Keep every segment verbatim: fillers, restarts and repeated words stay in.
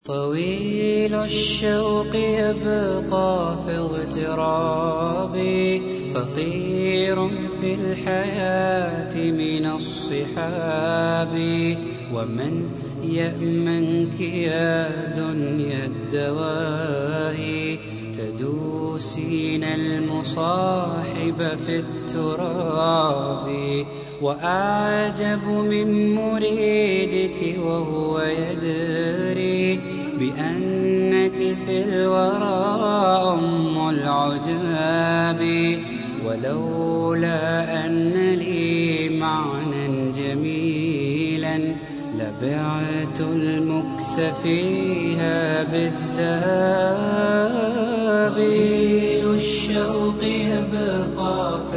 طويل الشوق يبقى في اغترابي، فقير في الحياة من الصحاب. ومن يأمنك يا دنيا الدواهي، تدوسين المصاحب في التراب. وأعجب من مريدك وهو يدري بأنك في الورى أم العجاب. ولولا أن لي معنى جميلا لبعت المكث فيها بالذهب. الشوق يبقى في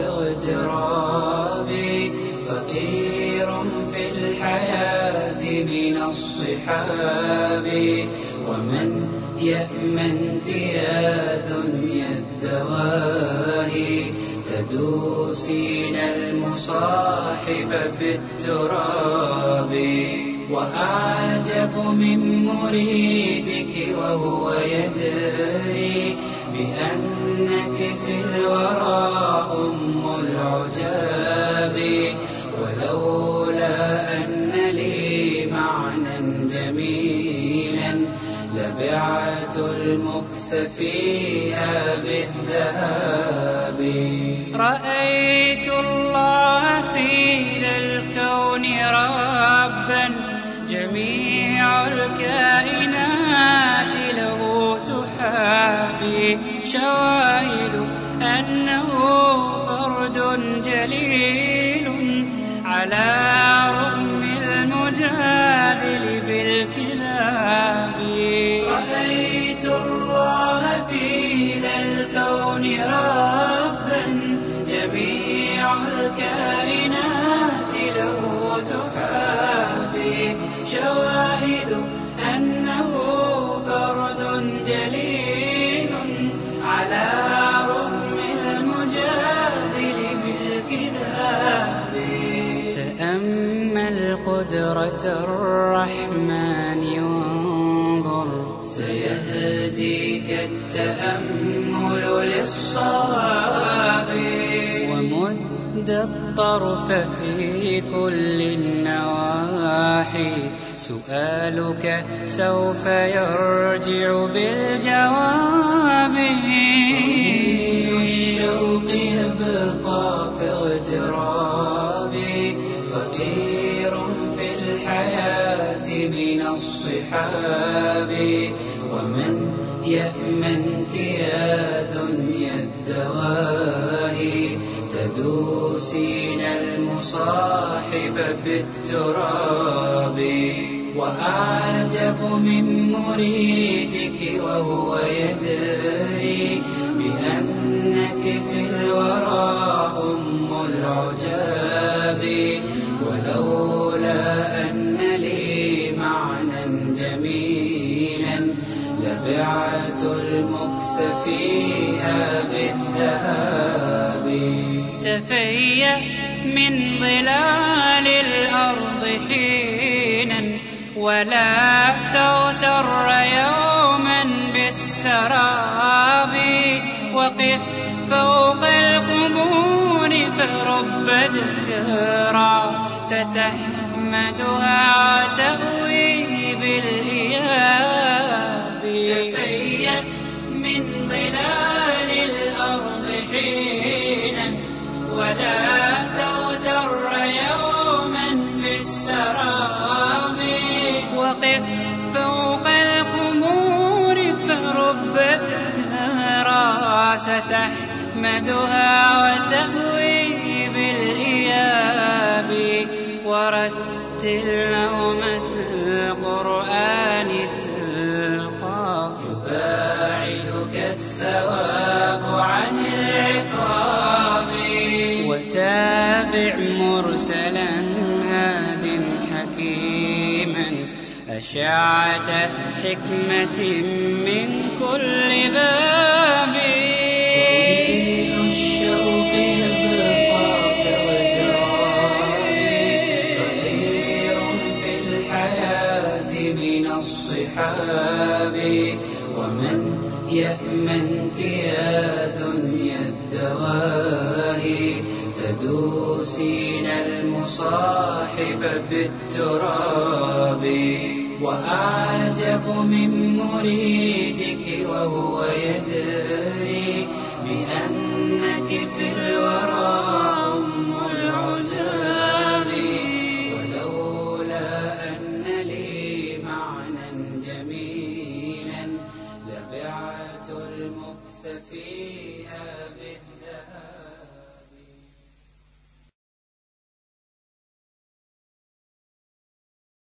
اغترابي، فقير في الحياة من الصحاب. ومن يأمنك يا دنيا الدواهي، تدوسين المصاحب في التراب. وأعجب من مريدك وهو يدري بأنك في الورى أم العجاب. ولولا أن لي معنى جميلا لبعت المكث فيها بالذهب. رأيت الله في ذا الكون ربا، جميع الكائنات له تحابي. شواهد أنه فرد جليل على رغم المجادل بالكلاب. رأيت الله في ذا الكون ربا، جميع الكائنات له تحابي. شواهد أنه فرد جليل على رغم المجادل بالكذاب. تأمل قدرة الرحمن وانظر، سيهديك التأمل للصواب. ومد الطرف في كل النواحي، سؤالك سوف يرجع بالجواب. الشوق يبقى في اغترابي، فقير في الحياة من الصحاب. ومن يأمنك يا دنيا الدواهي، تدوسين المصاحب في التراب. وأعجب من مريدك وهو يدري بأنك في الورى أم العجاب. ولولا أن لي معنى جميلا لبعت المكث فيها بالذهب. تفيأ من ظلال الأرض حينا، ولا تغتر يوما بالسراب. وقف فوق القبور فرب ذكرى، ستحمدها وتأوي بالإياب. تفيأ من ظلال الأرض حينا، ولا تغتر يوما بالسراب. وقف فوق القبور فرب ذكرى، ستحمدها وتأوي بالإياب. ورتل نومة القرآن تلقى، يباعدك الثواب عن العقاب. وتابع مرسلا هاد حكيما، أشعة حكمة من كل باب. الشوق يبقى في اغترابي، فقير في الحياة من الصحاب. التراب. ومن يأمنك يا دنيا الدواهي تدوسين المصاحب في التراب. وأعجب من مريدك وهو يدري بأنك في الورى أم العجاب. ولولا أن لي معنى جميلا لبعت المكث في